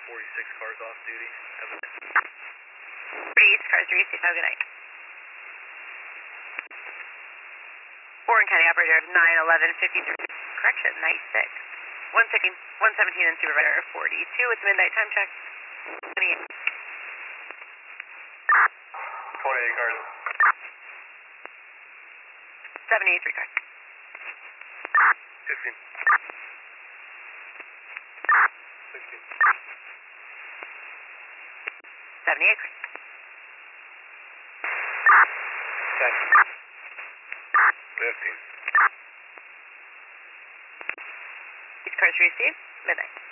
46 cars off duty. 48 cars received. Have a good night. Warren County operator of 91153. Correction, night 6. 117 and supervisor 42 with the midnight time check. 28. 28 cars. 78 3 cars. 15. 16. 78 cars. 10. 15. These cars received. Midnight.